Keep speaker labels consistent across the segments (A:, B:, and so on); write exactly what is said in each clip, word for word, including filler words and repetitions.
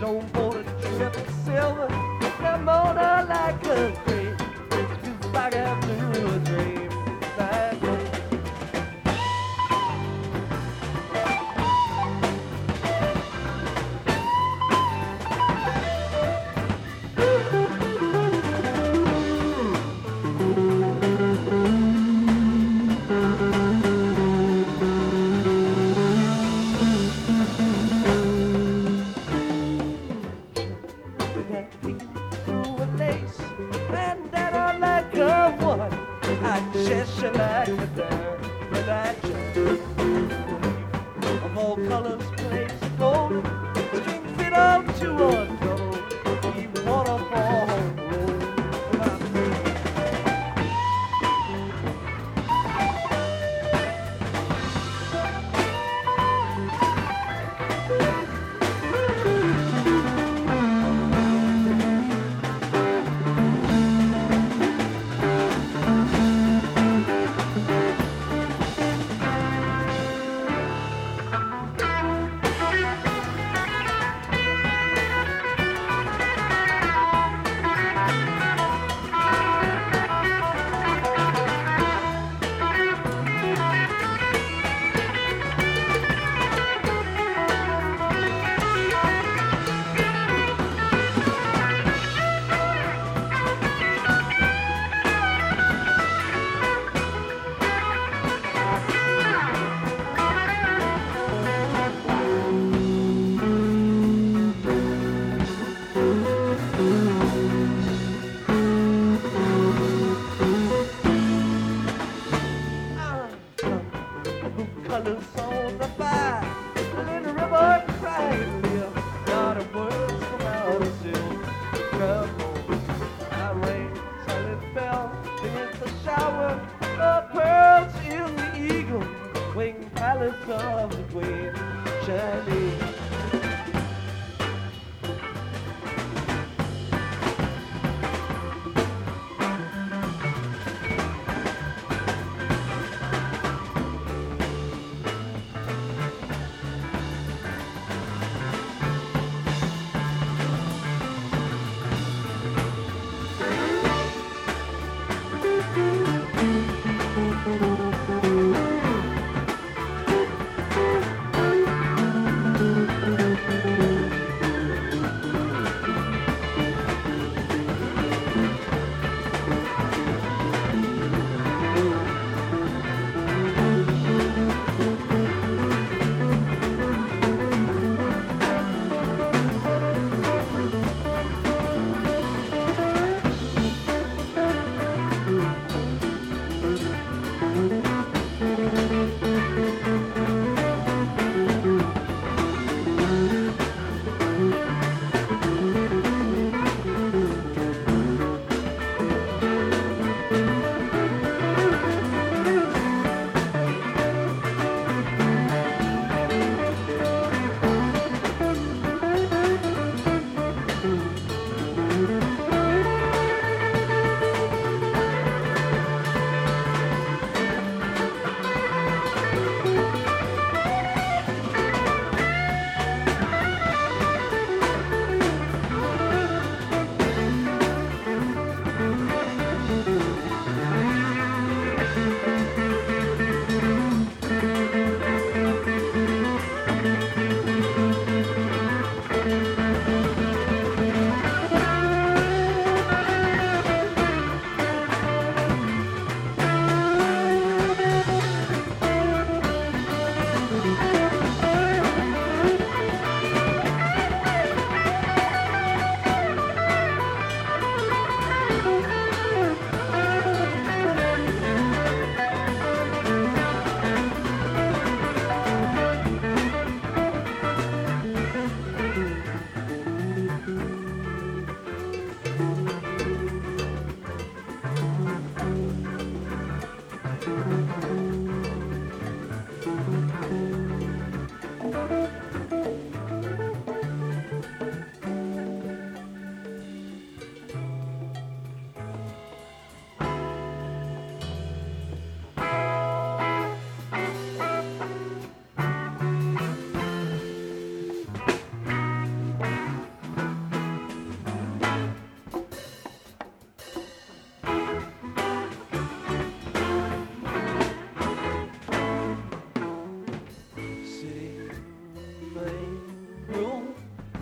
A: Snowboard trip silver, the motor like a cream. It's like a blue dream. Like Cheshire like a dime, but I just of all colors, plays gold, strings it all to one note. You wanna fall roll.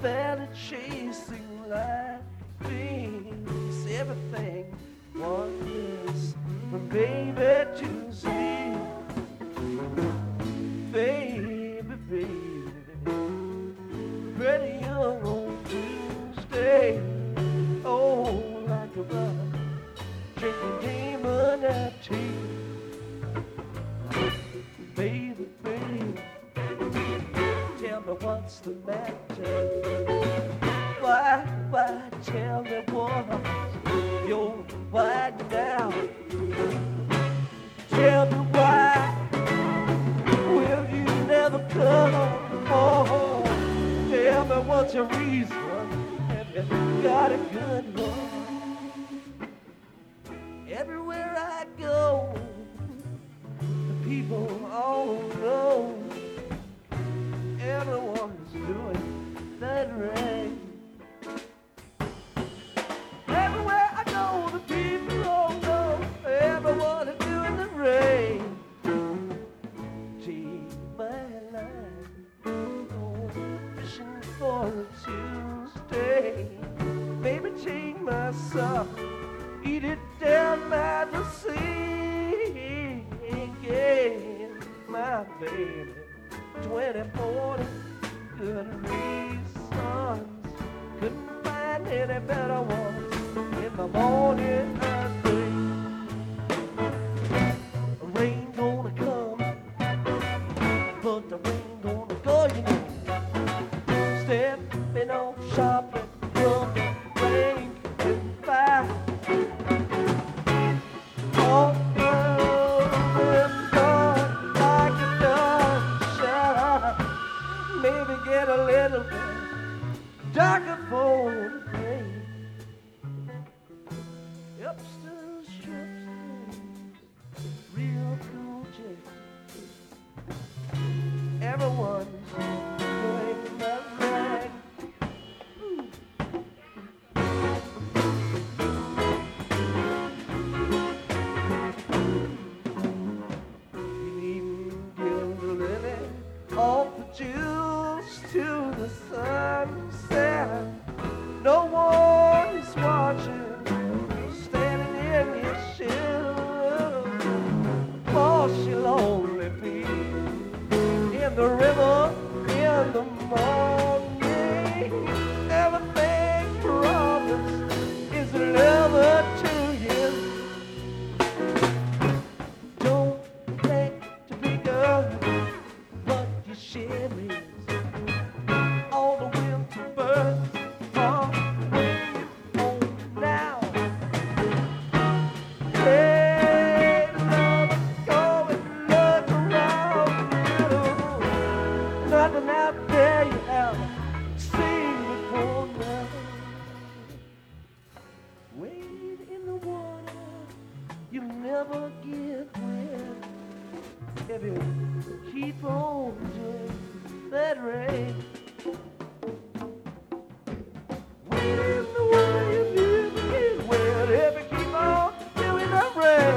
A: valley chasing lightnings. Everything was from baby to sleep. Baby, baby, pretty young on Tuesday. Oh, like a brother drinking demon at tea. Baby, baby, tell me what's the matter. Why, why, tell me what you're white now. Tell me why will you never come home? Tell me what's your reason. Have you got a good one? Everywhere I go, the people all know everyone's doing that rain. Everywhere I go, the people all know everyone is doing the rain. Take my life, go fishing for a Tuesday. Baby, take my sock, eat it down by the sea. Again, my baby, twenty, forty good reasons. Couldn't find any better ones. In the morning I dream rain gonna come, but the rain gonna go, you know. Stepping on shopping from the rain and fire. All and gone like a sunshine. Maybe get a little darker for the pain. Upstairs strips, real cool chicks. Everyone's doing that right. You needn't give the lily off the juice to the sunset. No one's watching, standing in your shoes. Oh, she'll only be in the river in the morning. Everything promised is delivered to you. Don't think to be good, but you share is all the winter birds are waiting home now. Hey, love, go and look around you. Nothing out there you haven't seen before now. Wade in the water, you'll never get wet if you keep on doing that rain. Wade in the water, you never get wet if you keep on doing that rain.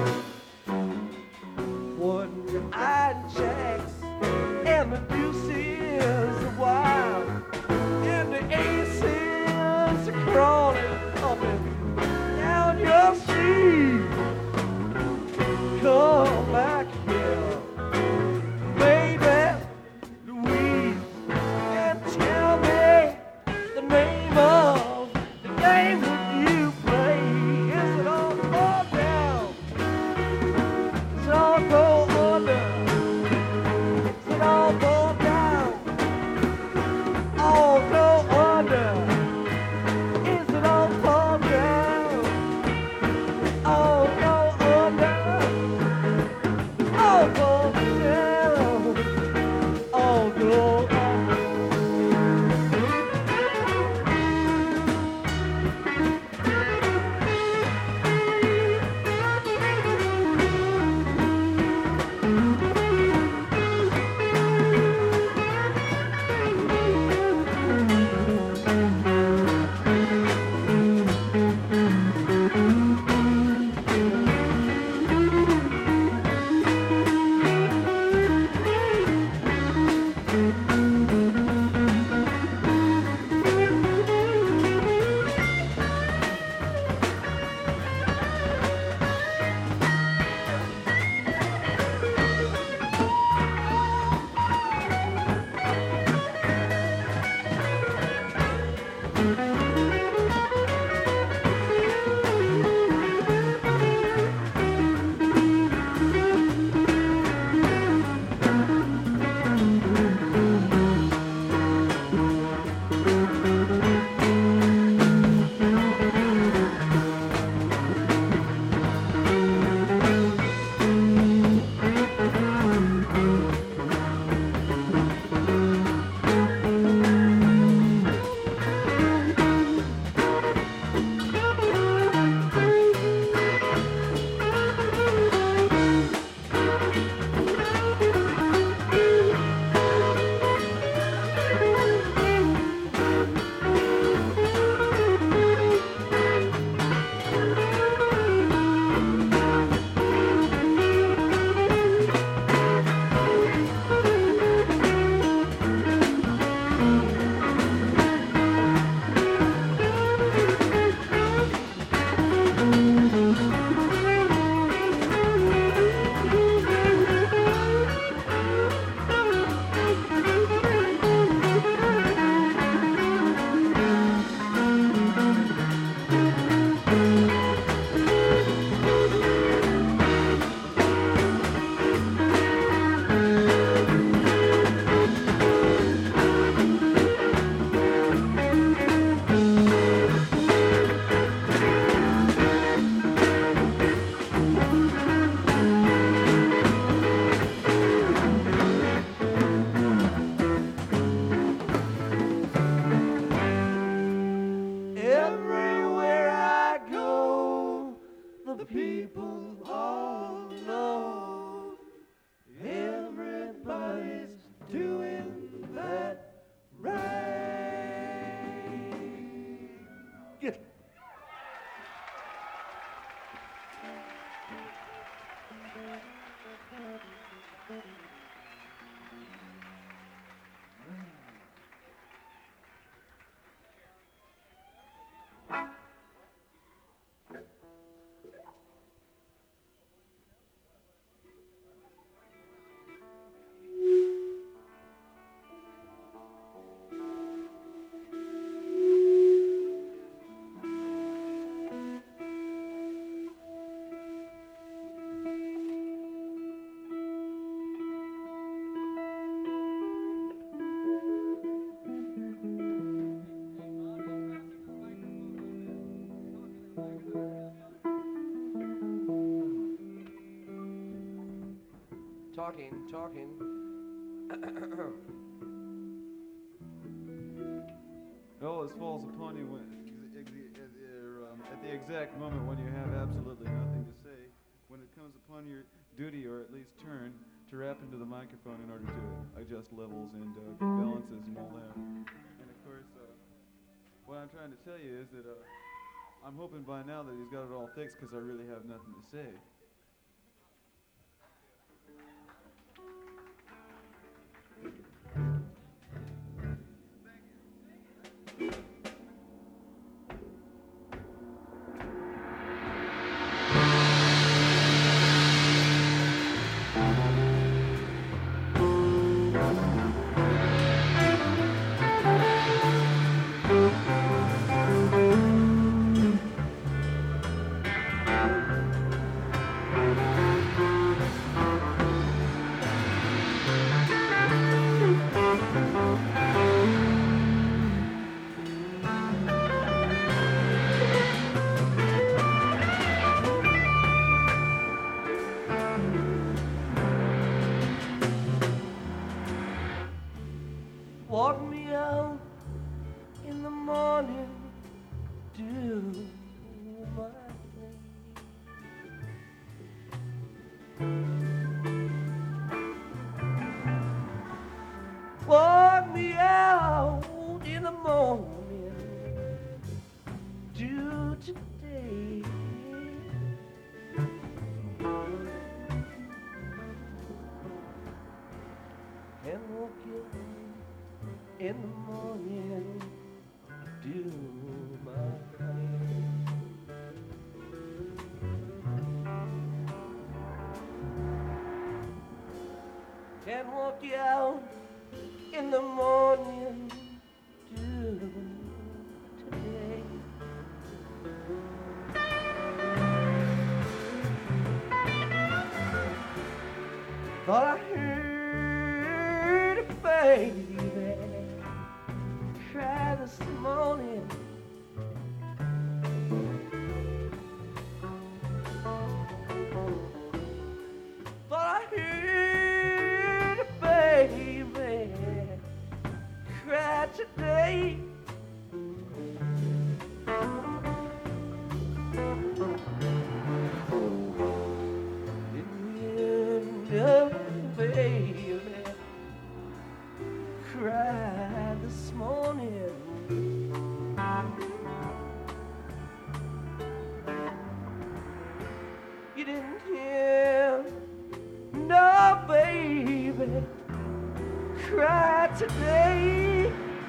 A: One-eyed jacks and the deuces are wild, and the aces are crawling up and down your street. Come back here, baby Louise, and tell
B: talking, talking.
C: It always falls upon you when, ex- ex- ex- er, um, at the exact moment when you have absolutely nothing to say, when it comes upon your duty, or at least turn, to rap into the microphone in order to adjust levels and uh, get balances and all that. And of course, uh, what I'm trying to tell you is that uh, I'm hoping by now that he's got it all fixed, because I really have nothing to say.
A: Walk me out in the morning, do my thing. Walk me out in the morning, do today. And walk you in the morning, do my thing. Can walk you out in the morning, do today. Thought I heard a baby cry this morning. Thought I heard a baby cry today. Didn't hear no baby cry this morning. You didn't hear no baby cry today.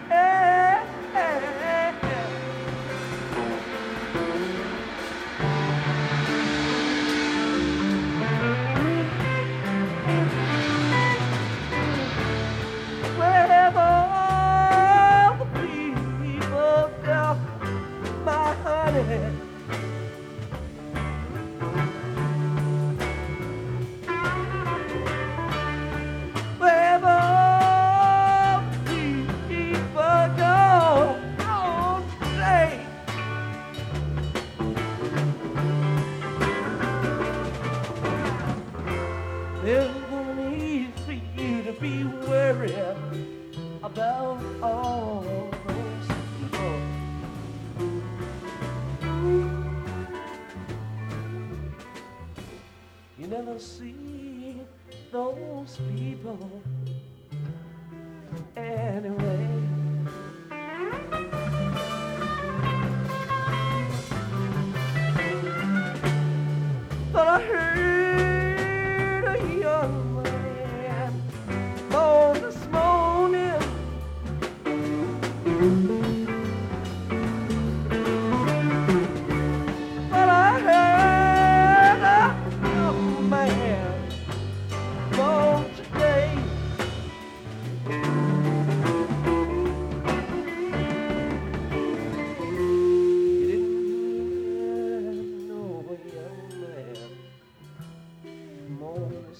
A: Where all the people go, my honey. Where all the people go on today. There's no need for you to be worried about all those people. You never see those people anyway. But I heard a young man born this morning. But I heard a young man born today. You didn't hear no young man born this.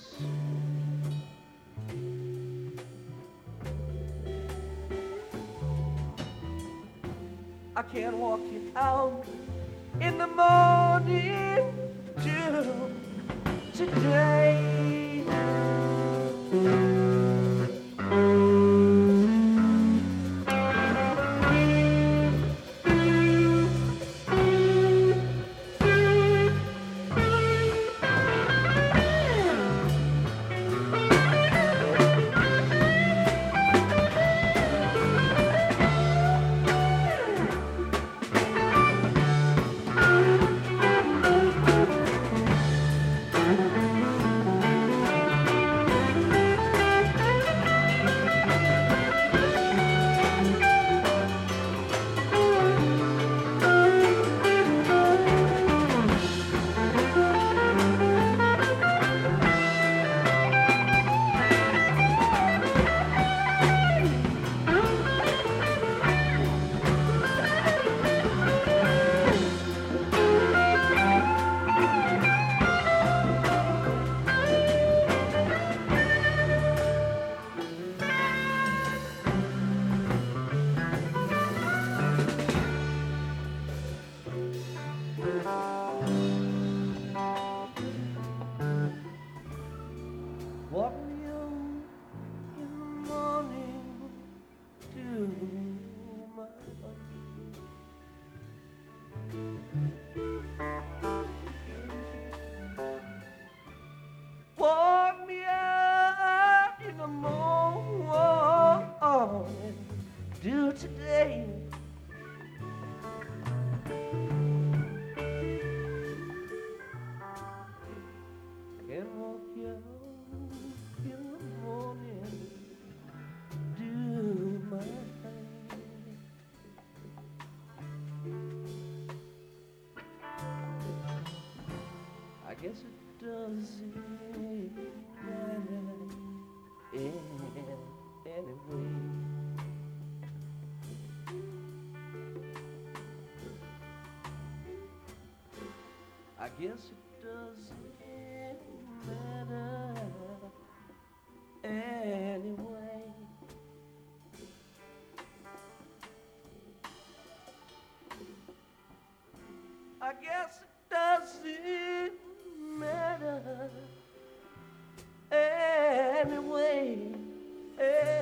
A: I can't walk you out in the morning till today. today. Can walk you home in the morning, do my thing. I guess it doesn't matter anyway. I guess it doesn't matter anyway. I guess it doesn't matter anyway. Eh.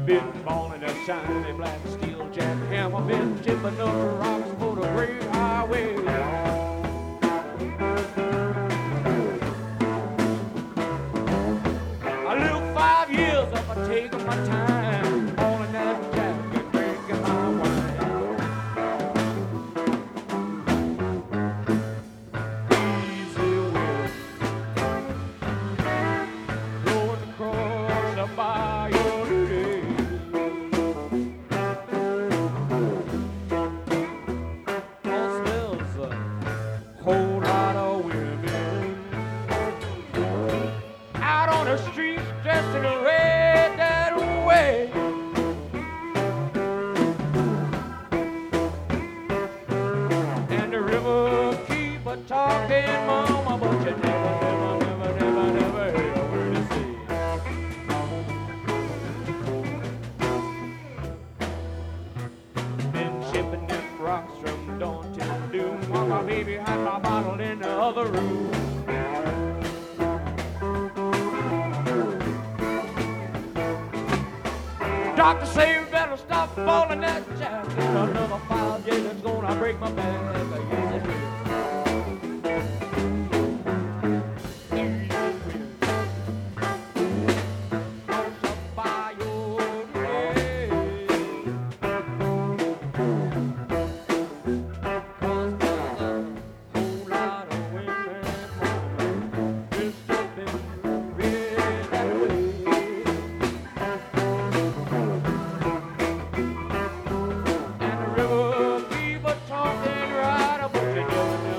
B: Been born in a shiny black steel jackhammer. Been chipping up rocks for the great highway. I lived five years of a taking my time, hauling that jack and drinking my wine. Easy way, going across the bayou today. Cause there's a whole lot of women out on the streets dressed in red that way. And the river keep a talking, mama, but you never, never, never, never, never hear a word it say. Been shipping them rocks from dawn till doom, while my baby had my bottle in the other room. Doctor say you better stop falling that jack. Another five days it's gonna break my back. Yes, it will. And the river keep a talking right about you.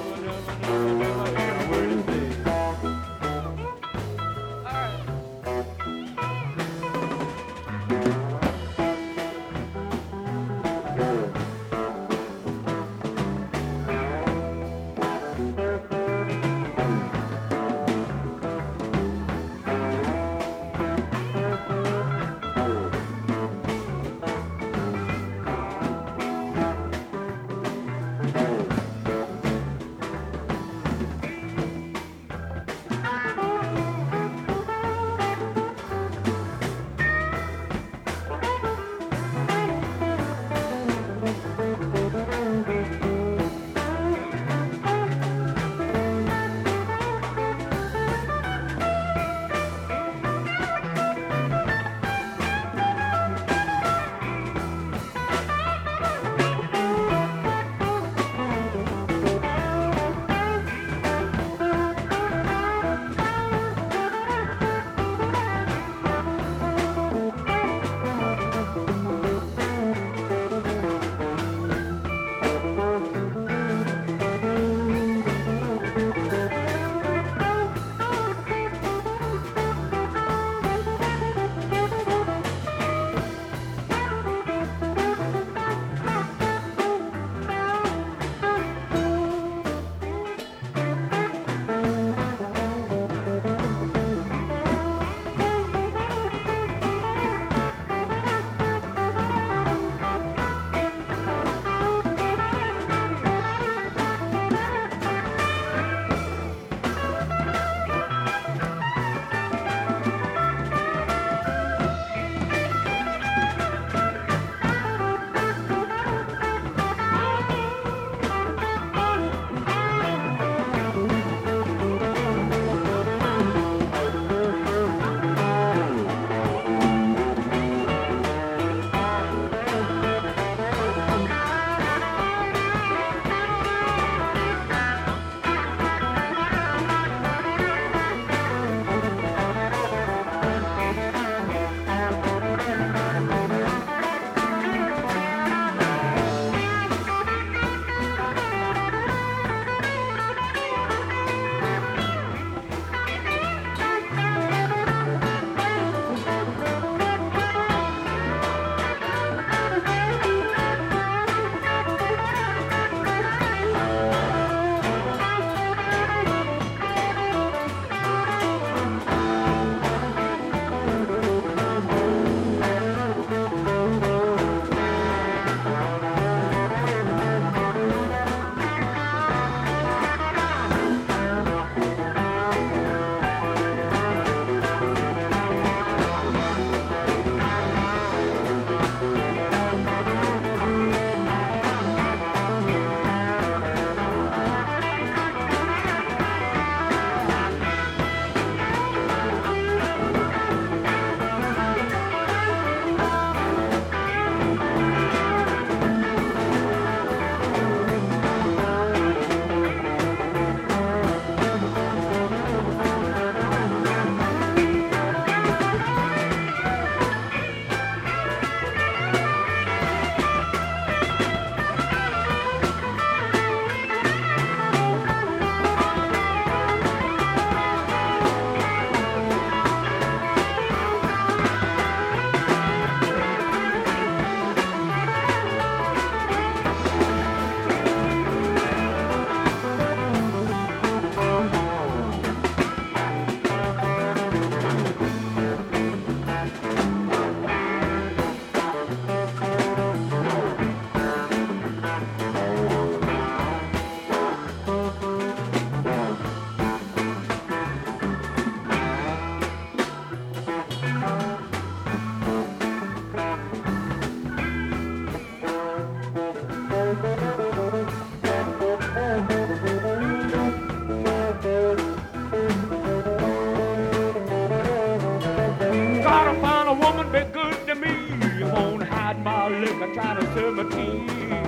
B: I try to serve my tea.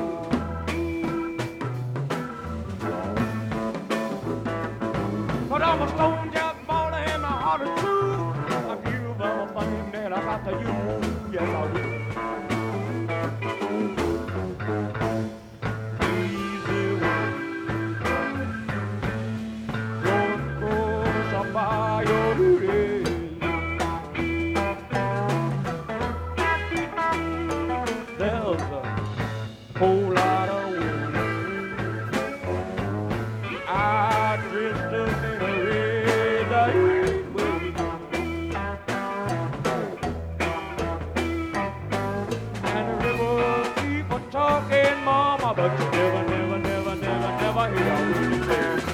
B: But I'm a stone jack baller and my heart is true. I feel everything that I got to you. Yes, I will. Easy way. Don't go so by your duty. There's a whole lot of wind. I dressed up in a red light way. And the river keep a talking, mama, but you never, never, never, never, never hear a word it say.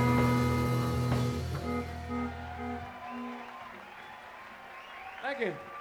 B: Thank you.